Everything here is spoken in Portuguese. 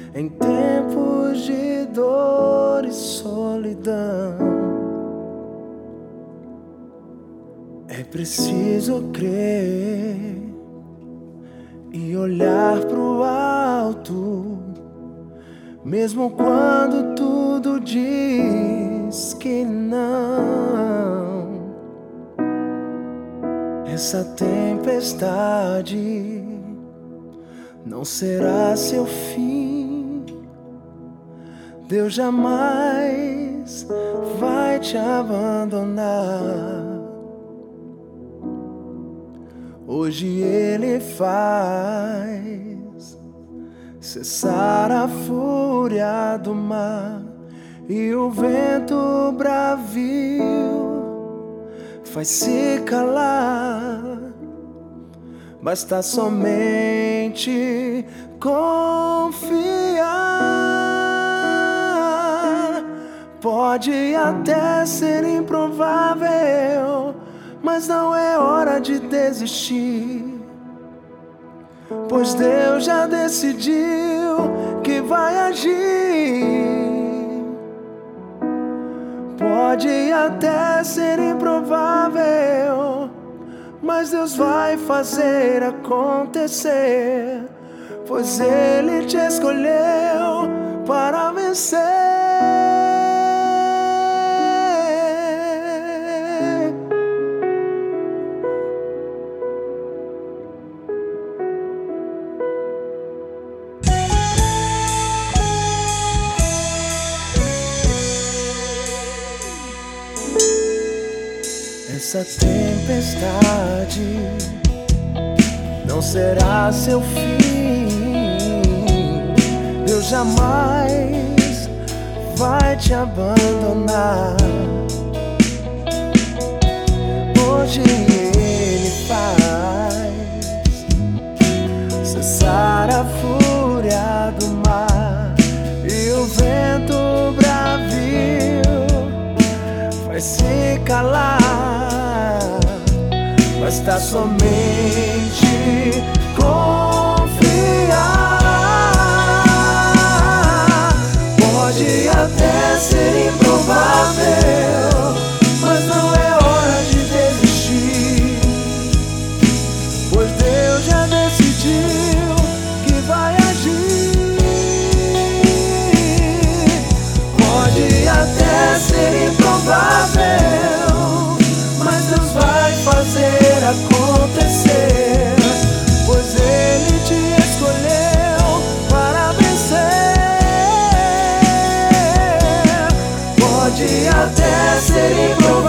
em tempos de dor e solidão. É preciso crer e olhar pro alto, mesmo quando tudo diz que não. Essa tempestade não será seu fim. Deus jamais vai te abandonar. Hoje Ele faz cessar a fúria do mar, e o vento bravio faz se calar. Basta somente confiar. Pode até ser improvável, mas não é hora de desistir, pois Deus já decidiu que vai agir. Pode até ser improvável, mas Deus vai fazer acontecer, pois Ele te escolheu para vencer. Essa tempestade não será seu fim. Deus jamais vai te abandonar. Hoje Ele faz cessar a fúria do mar, e o vento bravio faz se calar. Basta somente confiar. Pode até ser improvável, mas não é hora de desistir, pois Deus já decidiu que vai agir. Pode até ser improvável, mas Deus vai fazer acontecer, pois Ele te escolheu para vencer. Pode até ser improvável,